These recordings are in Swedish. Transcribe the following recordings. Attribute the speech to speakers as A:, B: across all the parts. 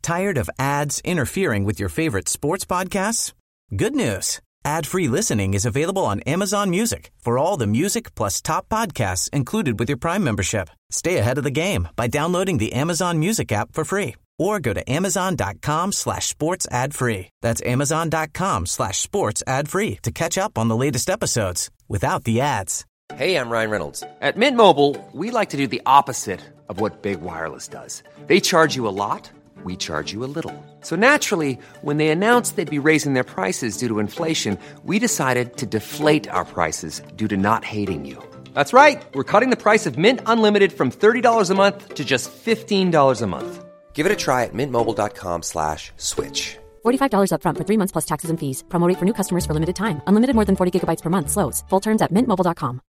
A: Tired of ads interfering with your favorite sports podcasts? Good news. Ad-free listening is available on Amazon Music for all the music plus top podcasts included with your Prime membership. Stay ahead of the game by downloading the Amazon Music app for free or go to amazon.com/sports ad free. That's amazon.com/sports ad free to catch up on the latest episodes without the ads.
B: Hey, I'm Ryan Reynolds. At Mint Mobile, we like to do the opposite of what Big Wireless does. They charge you a lot. We charge you a little. So naturally, when they announced they'd be raising their prices due to inflation, we decided to deflate our prices due to not hating you. That's right. We're cutting the price of Mint Unlimited from $30 a month to just $15 a month. Give it a try at mintmobile.com/switch.
C: $45 up front for 3 months plus taxes and fees. Promo rate for new customers for limited time. Unlimited more than 40 gigabytes per month slows. Full terms at mintmobile.com.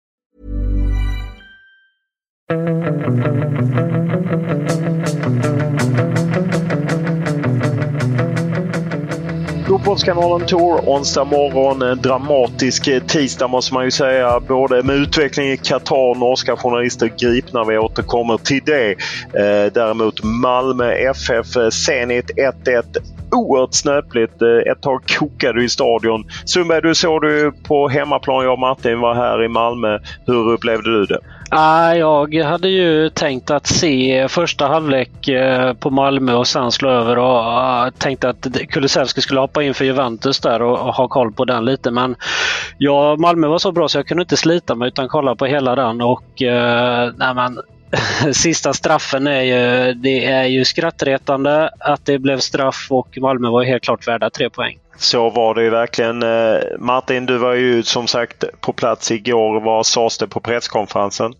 D: Fotbollskanalen Tour, onsdag morgon, en dramatisk tisdag måste man ju säga. Både med utveckling i Qatar, norska journalister gripna, vi återkommer till det. Däremot Malmö FF, Zenit 1-1. Oerhört snöpligt. Ett tag kokade i stadion. Sundberg, du såg du på hemmaplan. Jag och Martin var här i Malmö. Hur upplevde du det?
E: Jag hade ju tänkt att se första halvlek på Malmö och sen slå över och tänkte att Kulusevski skulle hoppa in för Juventus där och ha koll på den lite. Men Malmö var så bra så jag kunde inte slita mig utan kolla på hela den och sista straffen är ju skrattretande att det blev straff och Malmö var helt klart värda 3 poäng.
D: Så var det ju verkligen. Martin, du var ju som sagt på plats igår. Vad sades det på presskonferensen?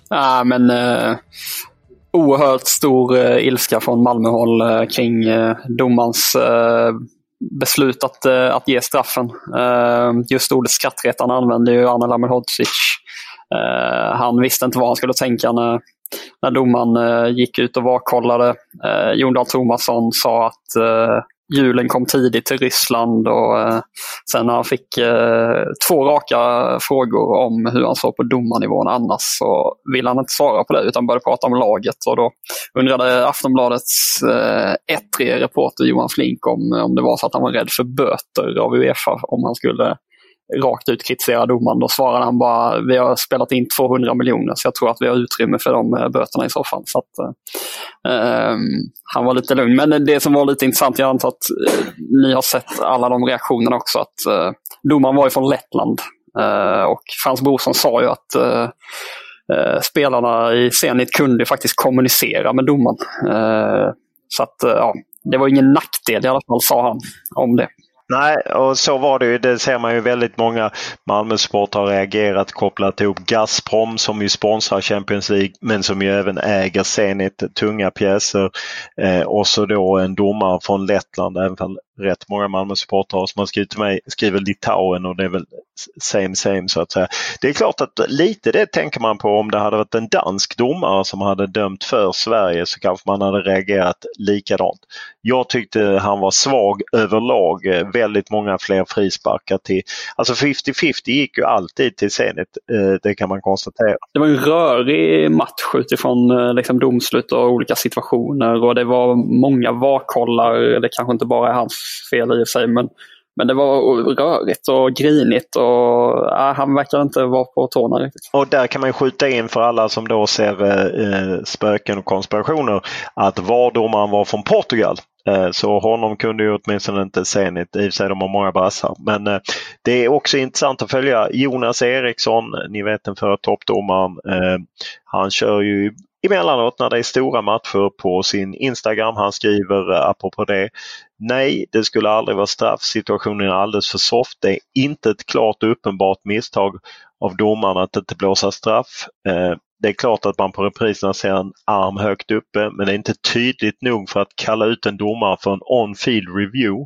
F: Oerhört stor ilska från Malmöhåll kring domans beslut att ge straffen. Just ordet skrattretande använde ju Anel Ahmedhodzic. Han visste inte vad han skulle tänka när domaren gick ut och varkollade. Jon Dahl Tomasson sa att julen kom tidigt till Ryssland och sen när han fick 2 raka frågor om hur han såg på domarnivån annars så ville han inte svara på det utan började prata om laget och då undrade Aftonbladets 1-3-reporter Johan Flink om det var så att han var rädd för böter av UEFA om han skulle rakt ut kritisera domaren. Då svarade han bara vi har spelat in 200 miljoner så jag tror att vi har utrymme för de böterna i så fall. Så att, han var lite lugn. Men det som var lite intressant, jag antar att ni har sett alla de reaktionerna också, att domaren var ju från Lettland och Frans Brorsson sa ju att spelarna i Zenit kunde faktiskt kommunicera med domaren. Så att det var ingen nackdel i alla fall, sa han om det.
D: Nej, och så var det ju. Det ser man ju väldigt många Malmö-sport har reagerat kopplat ihop Gazprom som ju sponsrar Champions League men som ju även äger Zenit, tunga pjäser. Och så då en domare från Lettland, även om rätt många Malmö-supportrar som har skrivit till mig skriver Litauen och det är väl same så att säga. Det är klart att lite det tänker man på om det hade varit en dansk domare som hade dömt för Sverige så kanske man hade reagerat likadant. Jag tyckte han var svag överlag. Väldigt många fler frisparkar till. Alltså 50-50 gick ju alltid till Zenit. Det kan man konstatera. Det var en rörig match utifrån liksom domslut och olika situationer och det var många varkollar. Det kanske inte bara är hans fel i sig men det var rörigt och grinigt och han verkar inte vara på tårna riktigt. Och där kan man skjuta in för alla som då ser spöken och konspirationer att domaren var från Portugal. Så honom kunde ju åtminstone inte Zenit, i och för sig de har många brassar. Men det är också intressant att följa Jonas Eriksson, ni vet den förra toppdomaren. Han kör ju emellanåt när det är stora matcher på sin Instagram. Han skriver apropå det: nej, det skulle aldrig vara straff. Situationen är alldeles för soft. Det är inte ett klart och uppenbart misstag av domaren att inte blåsa straff. Det är klart att man på repriserna ser en arm högt uppe, men det är inte tydligt nog för att kalla ut en domare för en on-field review.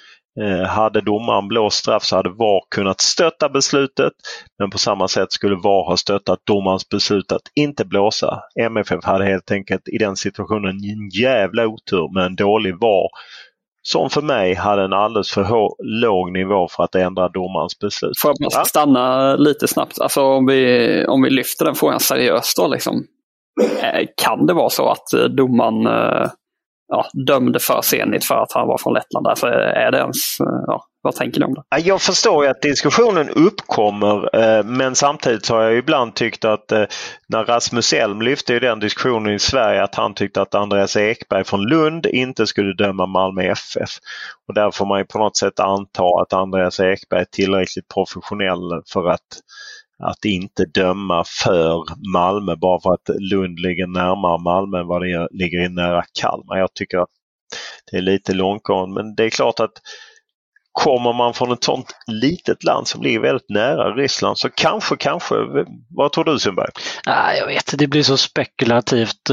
D: Hade domaren blåst straff så hade VAR kunnat stötta beslutet, men på samma sätt skulle VAR ha stöttat domarens beslut att inte blåsa. MFF hade helt enkelt i den situationen en jävla otur med en dålig VAR som för mig hade en alldeles för låg nivå för att ändra domarens beslut. Får jag stanna lite snabbt? Alltså om vi lyfter den frågan seriöst då liksom. Kan det vara så att domaren
F: dömde för Zenit för att han var från Lettland. Därför är det ens, vad tänker ni om det?
D: Jag förstår ju att diskussionen uppkommer, men samtidigt har jag ibland tyckt att när Rasmus Elm lyfte i den diskussionen i Sverige att han tyckte att Andreas Ekberg från Lund inte skulle döma Malmö FF. Och där får man ju på något sätt anta att Andreas Ekberg är tillräckligt professionell för att inte döma för Malmö bara för att Lund ligger närmare Malmö än vad det ligger nära Kalmar. Jag tycker att det är lite långtgående, men det är klart att kommer man från ett sånt litet land som ligger väldigt nära Ryssland så kanske. Vad tror du, Sundberg?
E: Jag vet, det blir så spekulativt.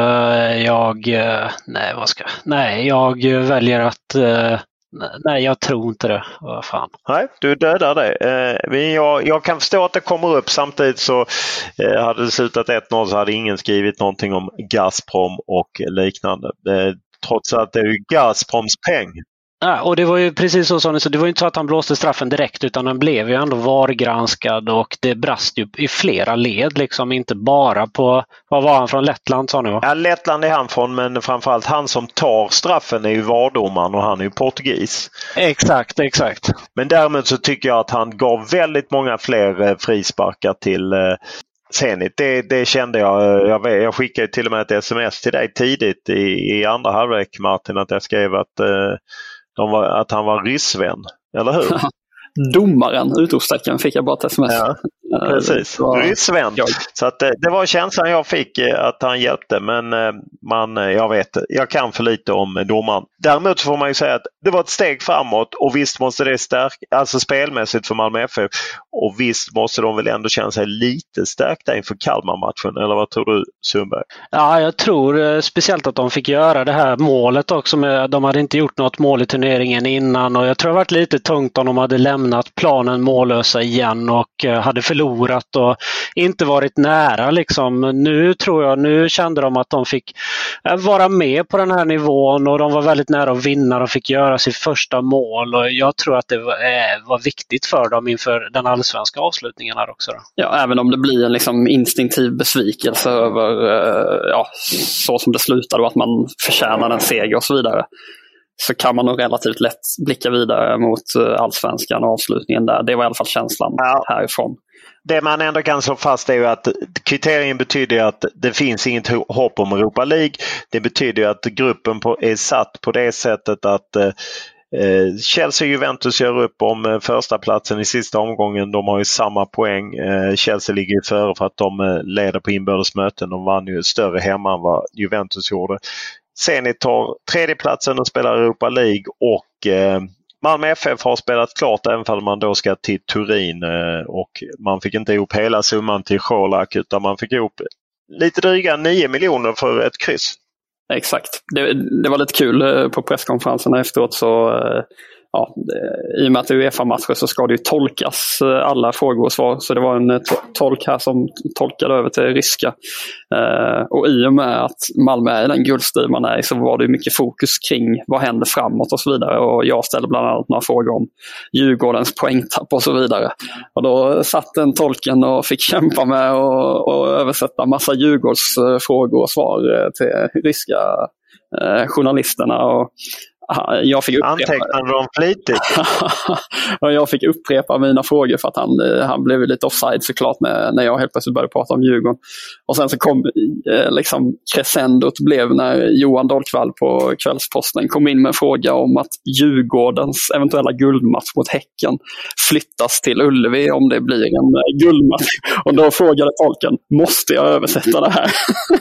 E: Jag väljer att nej, jag tror inte det. Vad fan.
D: Nej, du dödar det. Jag kan förstå att det kommer upp. Samtidigt så hade det slutat 1-0 så hade ingen skrivit någonting om Gazprom och liknande. Trots att det är ju Gazproms peng.
E: Ja, och det var ju precis så ni sa, det var ju inte så att han blåste straffen direkt utan han blev ju ändå VAR-granskad och det brast ju i flera led liksom, inte bara på, vad var han från Lettland sa ni va?
D: Ja, Lettland är han från, men framförallt han som tar straffen är ju VAR-domaren och han är ju portugis.
E: Exakt.
D: Men därmed så tycker jag att han gav väldigt många fler frisparkar till Zenit. Det kände jag. Jag skickade till och med ett sms till dig tidigt i andra halvlek, Martin, att jag skrev att han var ryssvän, eller hur?
F: Domaren, utropstecken, fick jag bara ett sms.
D: Ja, precis. Ryssvän. Så att det var känslan jag fick att han hjälpte, men jag kan för lite om domaren. Däremot får man ju säga att det var ett steg framåt och visst måste det stärka, alltså spelmässigt för Malmö FF, och visst måste de väl ändå känna sig lite stärkta inför Kalmar-matchen, eller vad tror du, Sundberg?
E: Ja, jag tror speciellt att de fick göra det här målet också. De hade inte gjort något mål i turneringen innan och jag tror det varit lite tungt om de hade lämnat planen mållösa igen och hade förlorat och inte varit nära liksom. Nu kände de att de fick vara med på den här nivån och de var väldigt nära att vinna och fick göra sitt första mål, och jag tror att det var viktigt för dem inför den allsvenska avslutningen här också. Då.
F: Ja, även om det blir en liksom instinktiv besvikelse över så som det slutade och att man förtjänar en seger och så vidare, så kan man nog relativt lätt blicka vidare mot allsvenskan och avslutningen där. Det var i alla fall känslan härifrån.
D: Det man ändå kan slå fast är ju att kriterien betyder att det finns inget hopp om Europa League. Det betyder ju att gruppen är satt på det sättet att Chelsea och Juventus gör upp om första platsen i sista omgången. De har ju samma poäng. Chelsea ligger ju före för att de leder på inbördesmöten. De vann ju större hemma än vad Juventus gjorde. Zenit tar tredjeplatsen och spelar Europa League, och Malmö FF har spelat klart även om man då ska till Turin, och man fick inte ihop hela summan till Schorlack utan man fick ihop lite dryga 9 miljoner för ett kryss.
F: Exakt. Det var lite kul på presskonferenserna efteråt, så i och med att det är UEFA-matcher så ska det ju tolkas alla frågor och svar. Så det var en tolk här som tolkade över till ryska. Och i och med att Malmö är den guldstrid man är, så var det mycket fokus kring vad händer framåt och så vidare. Och jag ställde bland annat några frågor om Djurgårdens poängtapp och så vidare. Och då satt den tolken och fick kämpa med och översätta massa Djurgårdsfrågor och svar till ryska journalisterna. Och jag fick
D: antecknade de flitigt.
F: Och jag fick upprepa mina frågor för att han blev lite offside såklart när jag helt plötsligt började prata om Djurgården. Och sen så kom crescendot blev när Johan Dahlqvall på Kvällsposten kom in med en fråga om att Djurgårdens eventuella guldmatch mot Häcken flyttas till Ullevi om det blir en guldmatch. Och då frågade tolken, måste jag översätta det här?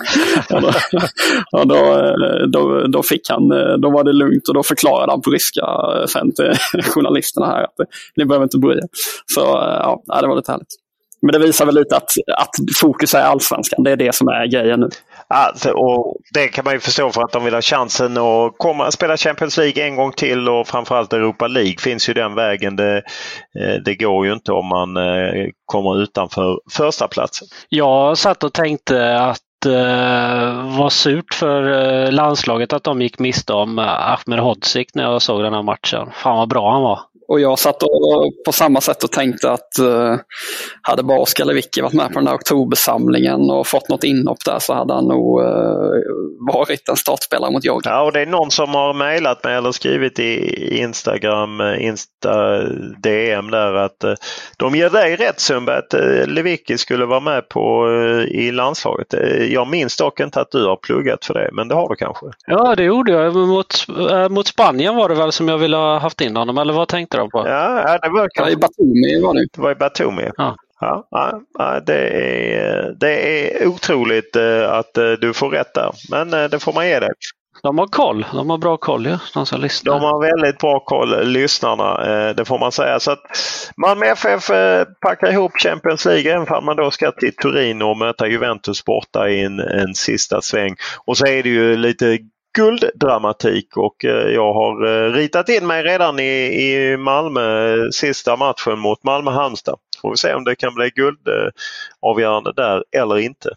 F: och då fick han, då var det lugnt. Och då förklarade han på ryska sen till journalisterna här att ni behöver inte bry er. Så det var lite härligt. Men det visar väl lite att fokus är allsvenskan. Det är det som är grejen nu.
D: Alltså, och det kan man ju förstå för att de vill ha chansen att komma och spela Champions League en gång till, och framförallt Europa League finns ju den vägen. Det går ju inte om man kommer utanför första platsen.
E: Jag satt och tänkte att var surt för landslaget att de gick miste om Ahmed Hodzic när jag såg den här matchen. Fan vad bra han var.
F: Och jag satt på samma sätt och tänkte att hade bara Oskar Lewicki varit med på den här oktobersamlingen och fått något inhopp där så hade han nog varit en startspelare mot Jogge.
D: Ja, och det är någon som har mejlat mig eller skrivit i Instagram, DM där att de ger dig rätt, Sundberg, att Lewicki skulle vara med i landslaget. Jag minns dock inte att du har pluggat för det, men det har du kanske.
E: Ja, det gjorde jag. Mot Spanien var det väl som jag ville ha haft in honom, eller vad tänkte du på?
D: Ja, det var kanske...
F: I Batumi var det.
D: Det var i Batumi.
E: Ja.
D: Ja, det är otroligt att du får rätt där, men det får man ge dig.
E: De har koll, de har bra koll, ja, de som lyssnar.
D: De har väldigt bra koll, lyssnarna, det får man säga. Så att Malmö FF packar ihop Champions League även om man då ska till Turin och möta Juventus borta i en sista sväng. Och så är det ju lite gulddramatik och jag har ritat in mig redan i Malmö sista matchen mot Malmö-Halmstad. Får vi se om det kan bli guldavgörande där eller inte.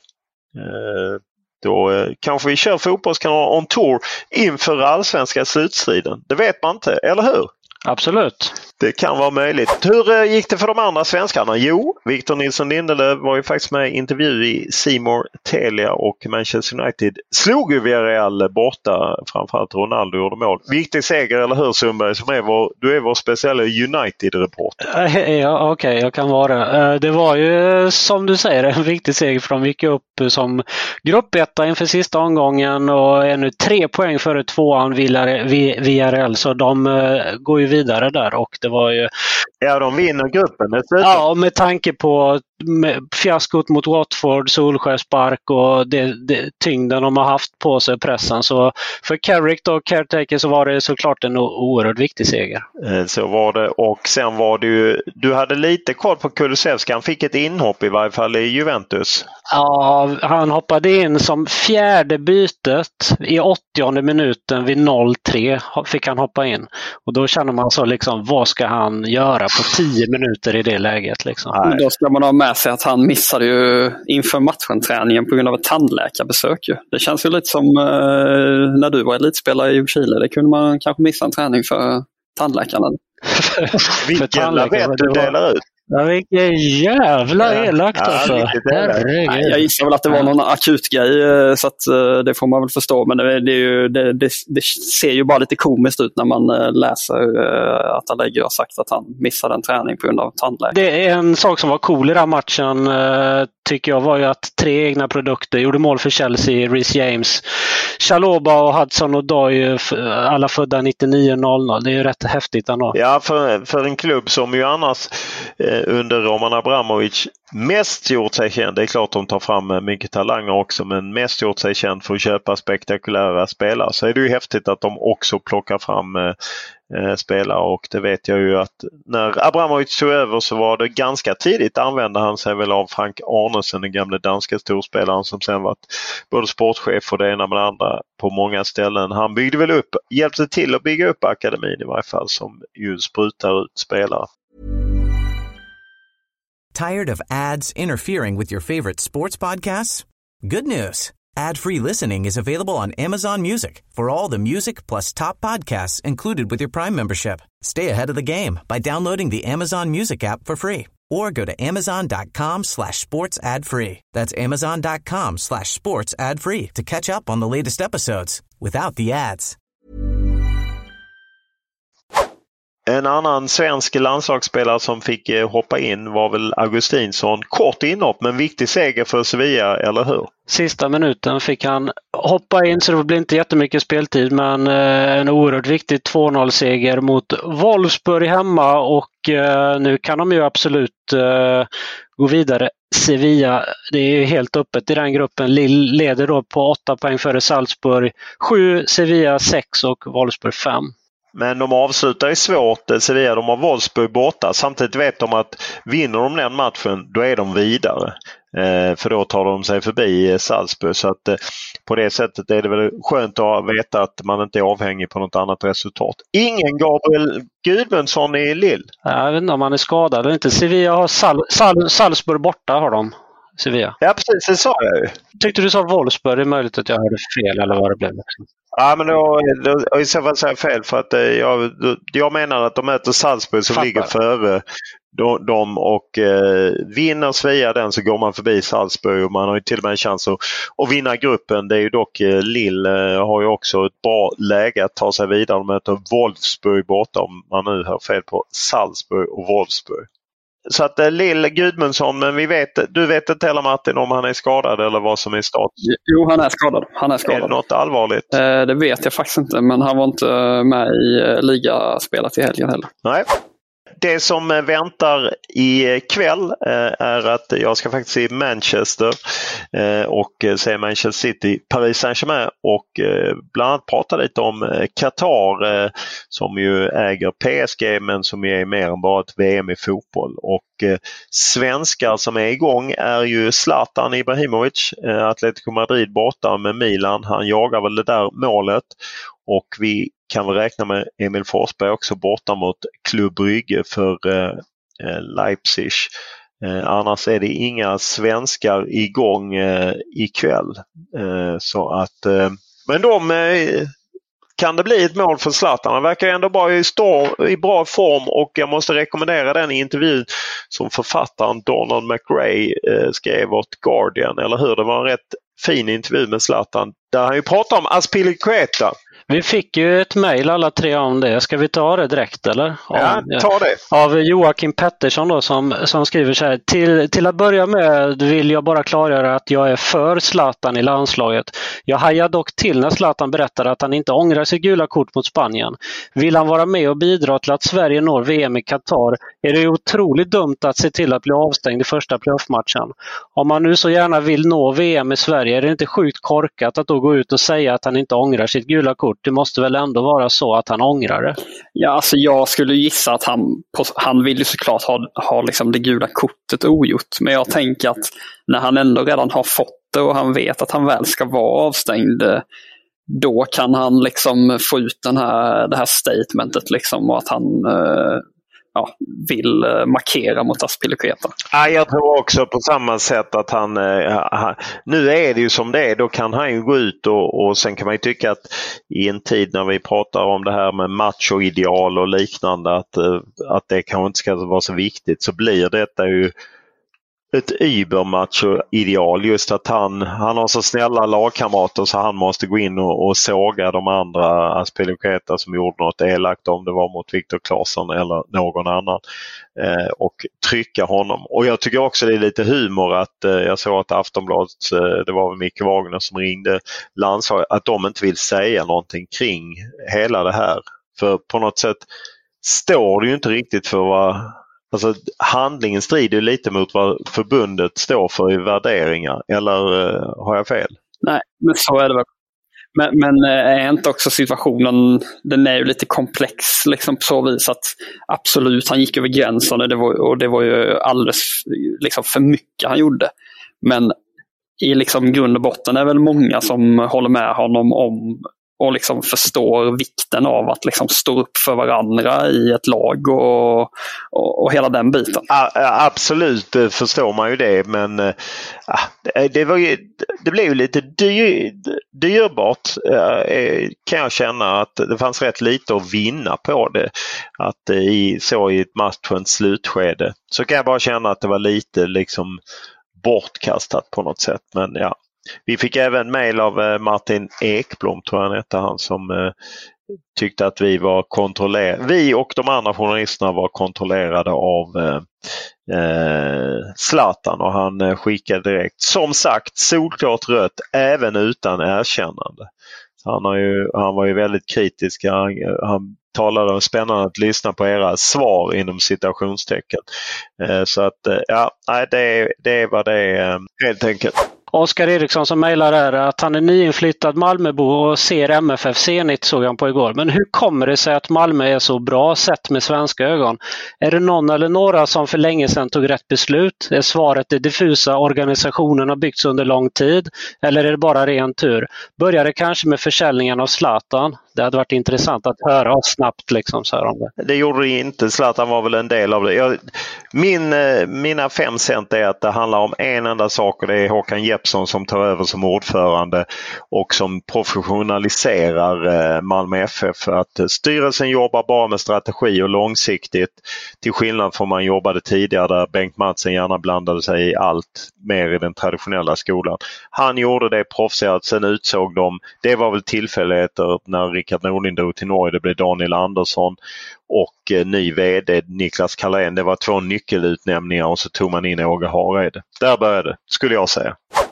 D: Då kanske vi kör fotbollskanal on tour inför allsvenska slutstriden. Det vet man inte, eller hur?
E: Absolut.
D: Det kan vara möjligt. Hur gick det för de andra svenskarna? Jo, Victor Nilsson Lindelöf var ju faktiskt med i intervju i C More, Telia och Manchester United slog ju Villarreal borta. Framförallt Ronaldo gjorde mål. Viktig seger, eller hur, Sundberg? Du är vår speciella United-reporter.
E: Ja, okej, jag kan vara. Det var ju som du säger en viktig seger för de gick upp som gruppetta inför sista omgången och är nu 3 poäng före 2an Villarreal, så de går ju vidare där och det var ju...
D: Ja, de vinner gruppen.
E: Ja, med tanke på fiaskot mot Watford, Solskjaerspark och tyngden de har haft på sig, pressen. Så för Carrick och Caretaker så var det såklart en oerhört viktig seger.
D: Så var det, och sen var det ju, du hade lite koll på Kulusevski, han fick ett inhopp i varje fall i Juventus.
E: Ja, han hoppade in som fjärde bytet i 80:e minuten vid 0-3 fick han hoppa in. Och då känner man så liksom, vad ska han göra på 10 minuter i det läget liksom?
F: Då ska man ha med sig att han missade ju inför matchen träningen på grund av ett tandläkarbesök. Ju. Det känns ju lite som när du var elitspelare i Ljungskile. Det kunde man kanske missa en träning för tandläkarna.
D: Vilken lavett du delar ut.
E: Ja, vilken jävla elakt alltså.
F: Jag gissar väl att det var någon akut grej, så att det får man väl förstå. Men det ser ju bara lite komiskt ut när man läser att Allegri har sagt att han missade en träning på grund av tandläkare.
E: Det är en sak som var cool i den matchen tycker jag var ju att 3 egna produkter gjorde mål för Chelsea, Reece James, Chalobah och Hudson och Doy, alla födda 99-00. Det är ju rätt häftigt ändå.
D: Ja, för en klubb som ju annars under Roman Abramovic mest gjort sig känd. Det är klart de tar fram mycket talanger också, men mest gjort sig känd för att köpa spektakulära spelare. Så är det ju häftigt att de också plockar fram spelare, och det vet jag ju att när Abramovic tog över så var det ganska tidigt använde han sig väl av Frank Arnesen, den gamla danska storspelaren som sen varit både sportchef och det ena med det andra på många ställen. Han byggde väl upp, hjälpte till att bygga upp akademin i varje fall, som ju sprutar ut spelare.
A: Tired of ads interfering with your favorite sports podcasts? Good news. Ad-free listening is available on Amazon Music for all the music plus top podcasts included with your Prime membership. Stay ahead of the game by downloading the Amazon Music app for free or go to amazon.com/sports ad free. That's amazon.com/sports ad free to catch up on the latest episodes without the ads.
D: En annan svensk landslagsspelare som fick hoppa in var väl Augustinsson. Kort inhopp, men viktig seger för Sevilla, eller hur?
E: Sista minuten fick han hoppa in, så det blir inte jättemycket speltid, men en oerhört viktig 2-0-seger mot Wolfsburg hemma, och nu kan de ju absolut gå vidare. Sevilla, det är helt öppet i den gruppen. Lille leder då på 8 poäng före Salzburg 7, Sevilla 6 och Wolfsburg 5.
D: Men de avslutar ju svårt, Sevilla, de har Wolfsburg borta. Samtidigt vet de att vinner de den matchen, då är de vidare. För då tar de sig förbi Salzburg. Så att på det sättet är det väl skönt att veta att man inte är avhängig på något annat resultat. Ingen Gabriel Gudmundsson i Lille.
E: Jag vet inte om han är skadad eller inte. Sevilla har Salzburg borta har de. Sevilla.
D: Ja, precis, det sa jag ju.
E: Tyckte du sa Wolfsburg, det är möjligt att jag hörde fel eller vad det blev.
D: Ja, men då i så fall säger jag fel för att jag menar att de möter Salzburg som ligger före dem och vinner Sevilla den så går man förbi Salzburg och man har ju till och med en chans att vinna gruppen. Det är ju dock Lille har ju också ett bra läge att ta sig vidare och möter Wolfsburg borta om man nu hör fel på Salzburg och Wolfsburg. Så att Lille Gudmundsson, men du vet inte heller Martin om han är skadad eller vad som är start?
F: Jo, han är skadad.
D: Är det något allvarligt?
F: Det vet jag faktiskt inte, men han var inte med i ligaspelet i helgen heller.
D: Nej. Det som väntar ikväll är att jag ska faktiskt se Manchester och se Manchester City, Paris Saint-Germain och bland annat prata lite om Qatar som ju äger PSG men som är mer än bara ett VM i fotboll. Och svenskar som är igång är ju Zlatan Ibrahimovic, Atletico Madrid borta med Milan. Han jagar väl det där målet. Och vi kan väl räkna med Emil Forsberg också borta mot Club Brygge för Leipzig. Annars är det inga svenskar igång ikväll. Så att, men kan det bli ett mål för Zlatan. Han verkar ändå bara i bra form och jag måste rekommendera den intervju som författaren Donald McRae skrev åt Guardian. Eller hur? Det var en rätt fin intervju med Zlatan där han ju pratar om Azpilicueta.
E: Vi fick ju ett mejl alla tre om det. Ska vi ta det direkt eller?
D: Ja, ta det.
E: Av Joakim Pettersson då, som skriver så här. Till att börja med vill jag bara klargöra att jag är för Zlatan i landslaget. Jag hajade dock till när Zlatan berättade att han inte ångrar sig gula kort mot Spanien. Vill han vara med och bidra till att Sverige når VM i Qatar är det otroligt dumt att se till att bli avstängd i första playoff-matchen. Om man nu så gärna vill nå VM i Sverige är det inte sjukt korkat att då gå ut och säga att han inte ångrar sitt gula kort. Det måste väl ändå vara så att han ångrar det?
F: Ja, alltså jag skulle gissa att han vill ju såklart ha liksom det gula kortet ogjort. Men jag tänker att när han ändå redan har fått det och han vet att han väl ska vara avstängd, då kan han liksom få ut det här statementet liksom, och att han vill markera mot Azpilicueta.
D: Ja, jag tror också på samma sätt att han nu är det ju som det är, då kan han ju gå ut och sen kan man ju tycka att i en tid när vi pratar om det här med machoideal och liknande att det kanske inte ska vara så viktigt, så blir detta ju ett übermacho-ideal, just att han har så snälla lagkamrater så han måste gå in och såga de andra Azpilicueta som gjorde något elakt, om det var mot Viktor Claesson eller någon annan, och trycka honom. Och jag tycker också det är lite humor att jag såg att Aftonbladet, det var väl Micke Wagner som ringde landslaget, att de inte vill säga någonting kring hela det här. För på något sätt står det ju inte riktigt för vad... Alltså handlingen strider lite mot vad förbundet står för i värderingar. Eller har jag fel?
F: Nej, men så är det väl. Men är inte också situationen, den är ju lite komplex liksom på så vis att absolut han gick över gränsen och det var ju alldeles liksom för mycket han gjorde. Men i liksom grund och botten är väl många som håller med honom om och liksom förstår vikten av att liksom stå upp för varandra i ett lag och hela den biten.
D: Absolut förstår man ju det, men det blev ju lite dyrbart, kan jag känna, att det fanns rätt lite att vinna på det. Att i ett matchens slutskede så kan jag bara känna att det var lite liksom bortkastat på något sätt, men ja. Vi fick även mejl av Martin Ekblom, tror jag han hette, han som tyckte att vi och de andra journalisterna var kontrollerade av Zlatan, och han skickade direkt, som sagt, solklart rött även utan erkännande. Han var ju väldigt kritisk. Han talade om spännande att lyssna på era svar inom citationstecken. Så att det var det helt enkelt.
E: Oskar Eriksson som mejlar är att han är nyinflyttad Malmöbo och ser MFF Zenit, såg han på igår. Men hur kommer det sig att Malmö är så bra sett med svenska ögon? Är det någon eller några som för länge sedan tog rätt beslut? Är svaret det diffusa, organisationen har byggts under lång tid? Eller är det bara ren tur? Börjar det kanske med försäljningen av Zlatan? Det hade varit intressant att höra snabbt liksom, så här om det.
D: Det gjorde det inte. Zlatan var väl en del av det. Mina 5 cent är att det handlar om en enda sak, och det är Håkan Jeppsson som tar över som ordförande och som professionaliserar Malmö FF. Att styrelsen jobbar bara med strategi och långsiktigt, till skillnad från man jobbade tidigare där Bengt Madsen gärna blandade sig i allt mer i den traditionella skolan. Han gjorde det proffsigt, sen utsåg de, det var väl tillfälligheter när Rickard Norling drog till Norge, det blev Daniel Andersson och ny vd Niklas Carlén. Det var 2 nyckelutnämningar och så tog man in Åge Hareide. Där började, skulle jag säga.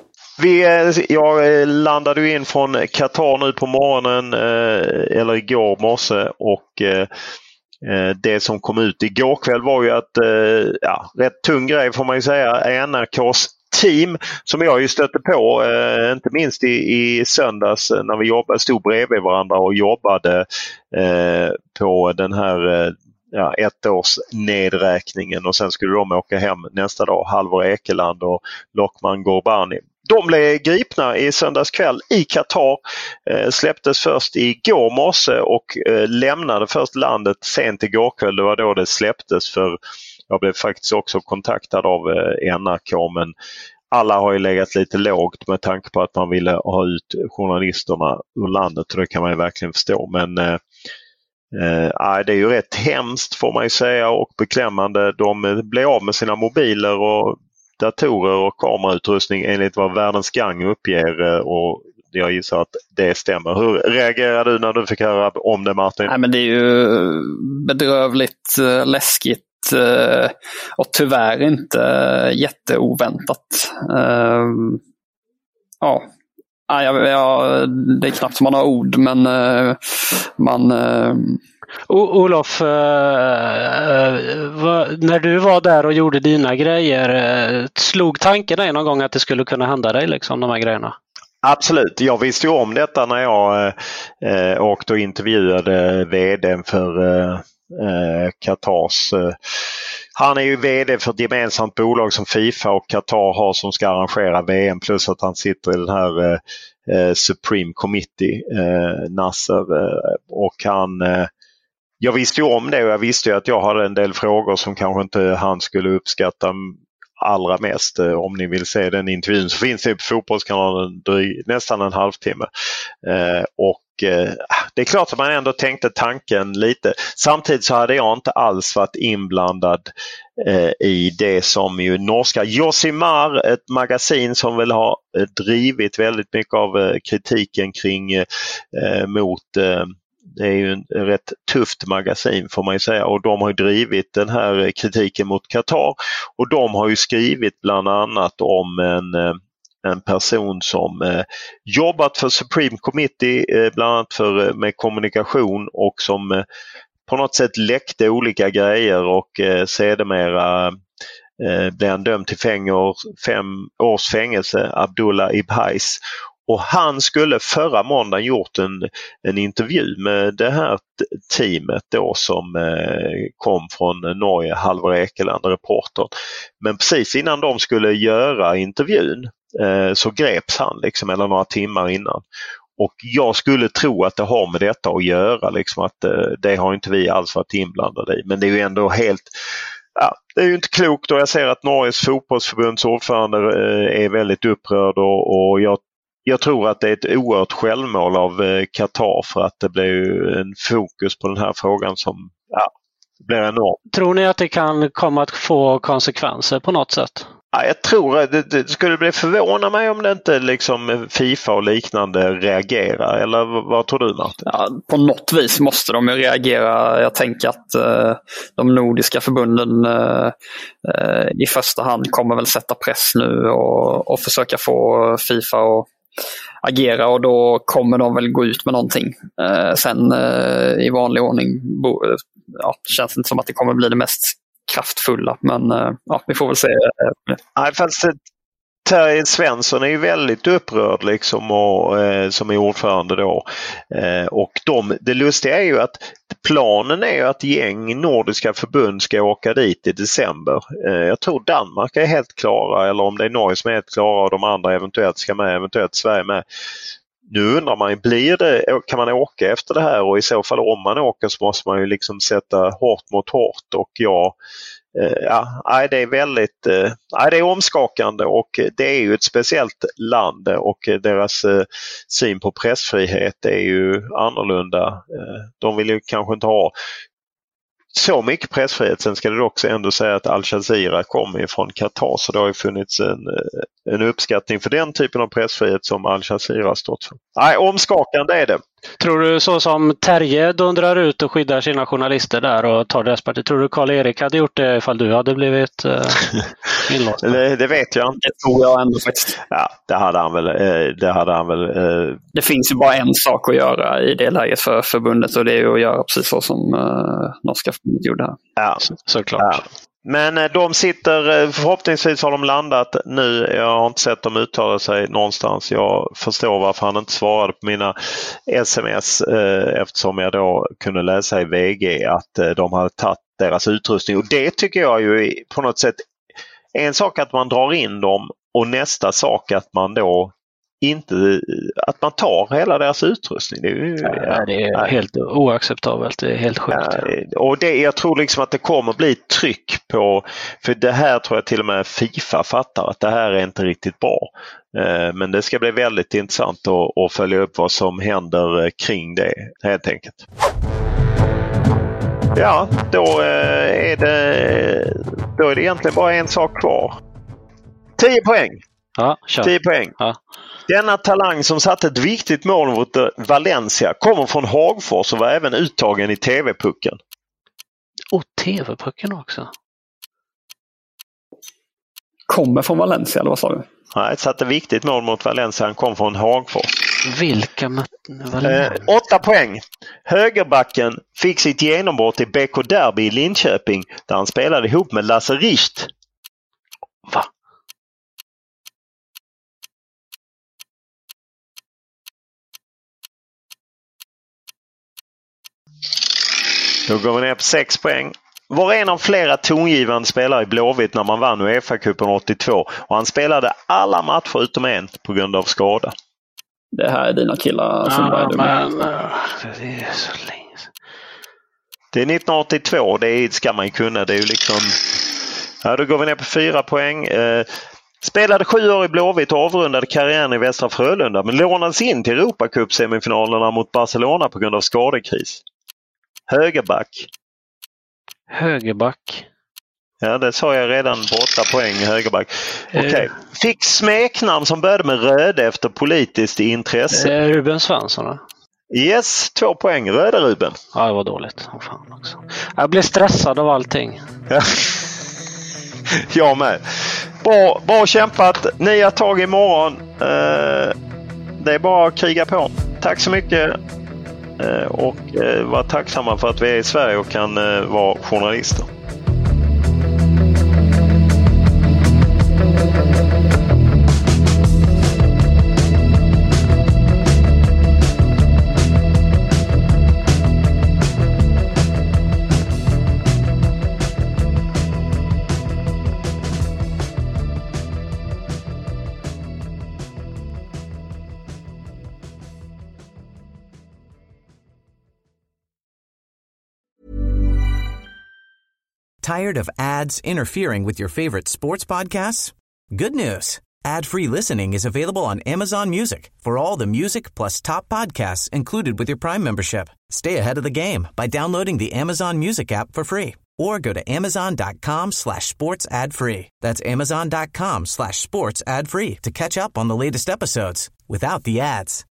D: Jag landade in från Qatar nu på morgonen, eller igår morse, och det som kom ut igår kväll var ju att, rätt tung grej får man ju säga, NRKs team som jag ju stötte på, inte minst i söndags när vi stod bredvid varandra och jobbade på den här 1-års nedräkningen, och sen skulle de åka hem nästa dag, Halvor Ekeland och Lokman Gorbani. De blev gripna i söndagskväll i Qatar, släpptes först igår morse och lämnade först landet sent igår kväll. Det var då det släpptes, för jag blev faktiskt också kontaktad av NRK, men alla har ju legat lite lågt med tanke på att man ville ha ut journalisterna ur landet, och det kan man ju verkligen förstå. Men det är ju rätt hemskt får man ju säga, och beklämmande. De blev av med sina mobiler och datorer och kamerautrustning enligt vad Världens Gang uppger, och jag gissar att det stämmer. Hur reagerar du när du fick höra om det, Martin?
F: Nej, men det är ju bedrövligt läskigt och tyvärr inte jätteoväntat. Det är knappt som man har ord, men man...
E: Olof, när du var där och gjorde dina grejer, slog tanken dig någon gång att det skulle kunna hända dig, liksom, de här grejerna?
D: Absolut, jag visste ju om detta när jag åkte och intervjuade vdn för Qatars. Han är ju vd för ett gemensamt bolag som FIFA och Qatar har, som ska arrangera VM, plus att han sitter i den här Supreme Committee, Nasser, och jag visste ju om det, och jag visste ju att jag hade en del frågor som kanske inte han skulle uppskatta allra mest. Om ni vill se den intervjun så finns det på Fotbollskanalen nästan en halvtimme. Det är klart att man ändå tänkte tanken lite. Samtidigt så hade jag inte alls varit inblandad i det som ju norska Josimar, ett magasin som väl har drivit väldigt mycket av kritiken kring mot... Det är ju en rätt tufft magasin får man ju säga, och de har ju drivit den här kritiken mot Qatar, och de har ju skrivit bland annat om en person som jobbat för Supreme Committee, bland annat med kommunikation, och som på något sätt läckte olika grejer, och sedermera blev han dömd till 5 års fängelse, Abdullah Ibhais. Och han skulle förra måndagen gjort en intervju med det här teamet då som kom från Norge, Halvor Ekeland, reportern. Men precis innan de skulle göra intervjun så greps han liksom, eller några timmar innan. Och jag skulle tro att det har med detta att göra, liksom, att det har inte vi alls varit inblandade i. Men det är ju ändå helt... Ja, det är ju inte klokt, och jag ser att Norges fotbollsförbunds ordförande är väldigt upprörd, och jag tror att det är ett oerhört självmål av Qatar, för att det blir ju en fokus på den här frågan som blir enorm.
E: Tror ni att det kan komma att få konsekvenser på något sätt?
D: Ja, jag tror att det skulle bli förvåna mig om det inte liksom FIFA och liknande reagerar. Eller vad tror du, Martin?
F: Ja, på något vis måste de ju reagera. Jag tänker att de nordiska förbunden i första hand kommer väl sätta press nu och försöka få FIFA att agera, och då kommer de väl gå ut med någonting. Sen i vanlig ordning känns inte som att det kommer bli det mest kraftfulla, men vi får väl se.
D: Nej, fast Terje Svensson är ju väldigt upprörd liksom, och som är ordförande då. Och det lustiga är ju att planen är ju att gäng nordiska förbund ska åka dit i december. Jag tror Danmark är helt klara, eller om det är Norge som är helt klara och de andra eventuellt ska med, eventuellt Sverige med. Nu undrar man, kan man åka efter det här, och i så fall om man åker så måste man ju liksom sätta hårt mot hårt, och det är väldigt det är omskakande, och det är ju ett speciellt land, och deras syn på pressfrihet är ju annorlunda. De vill ju kanske inte ha så mycket pressfrihet. Sen ska det också ändå säga att Al Jazeera kommer från Qatar, så det har ju funnits en uppskattning för den typen av pressfrihet som Al Jazeera har stått för. Nej, omskakande är det.
E: Tror du så som Terje dundrar ut och skyddar sina journalister där och tar deras parti? Tror du Karl-Erik hade gjort det ifall du hade blivit inlåst?
D: Det vet jag inte.
F: Det tror jag ändå faktiskt.
D: Ja, det hade han väl.
F: Det finns ju bara en sak att göra i det läget för förbundet, och det är ju att göra precis så som norska förbundet gjorde här.
D: Ja,
E: såklart. Ja.
D: Men de sitter, förhoppningsvis har de landat nu. Jag har inte sett dem uttala sig någonstans. Jag förstår varför han inte svarade på mina sms, eftersom jag då kunde läsa i VG att de hade tagit deras utrustning. Och det tycker jag ju på något sätt en sak att man drar in dem, och nästa sak att man då att man tar hela deras utrustning. Det är ju,
E: det är helt oacceptabelt. Det är helt sjukt.
D: Och jag tror liksom att det kommer bli tryck på, för det här tror jag till och med FIFA fattar att det här är inte riktigt bra. Men det ska bli väldigt intressant att följa upp vad som händer kring det, helt enkelt. Ja, då är det egentligen bara en sak kvar. 10 poäng.
E: Ja, kör.
D: 10 poäng.
E: Ja.
D: Denna talang som satte ett viktigt mål mot Valencia kommer från Hagfors och var även uttagen i TV-pucken.
E: Och TV-pucken också?
F: Kommer från Valencia, eller vad sa du?
D: Nej, satte ett viktigt mål mot Valencia. Han kom från Hagfors.
E: Vilka Valencia?
D: 8 poäng. Högerbacken fick sitt genombrott i BK Derby i Linköping där han spelade ihop med Lasse Richt.
E: Va?
D: Då går vi ner på 6 poäng. Var en av flera tongivande spelare i Blåvitt när man vann UEFA-cupen 82, och han spelade alla matcher utom en på grund av skada.
F: Det här är dina killar som
E: det är så länge.
D: Det är 1982, det ska man kunna. Det är ju liksom... Ja, då går vi ner på 4 poäng. Spelade 7 år i Blåvitt och avrundade karriären i Västra Frölunda, men lånades in till Europacup-semifinalerna mot Barcelona på grund av skadekris. Högerback. Ja, det sa jag redan på 8 poäng. Högerback. Okej. Fick smeknamn som började med Röde efter politiskt intresse.
E: Ruben Svensson.
D: Yes, 2 poäng. Röde Ruben.
E: Ja, det var dåligt. Fan också. Jag blev stressad av allting.
D: Jag med. Bra kämpat. 9 tag imorgon. Det är bara att kriga på. Tack så mycket. Och var tacksamma för att vi är i Sverige och kan vara journalister.
A: Tired of ads interfering with your favorite sports podcasts? Good news. Ad-free listening is available on Amazon Music for all the music plus top podcasts included with your Prime membership. Stay ahead of the game by downloading the Amazon Music app for free or go to amazon.com/sports ad free. That's amazon.com/sports ad free to catch up on the latest episodes without the ads.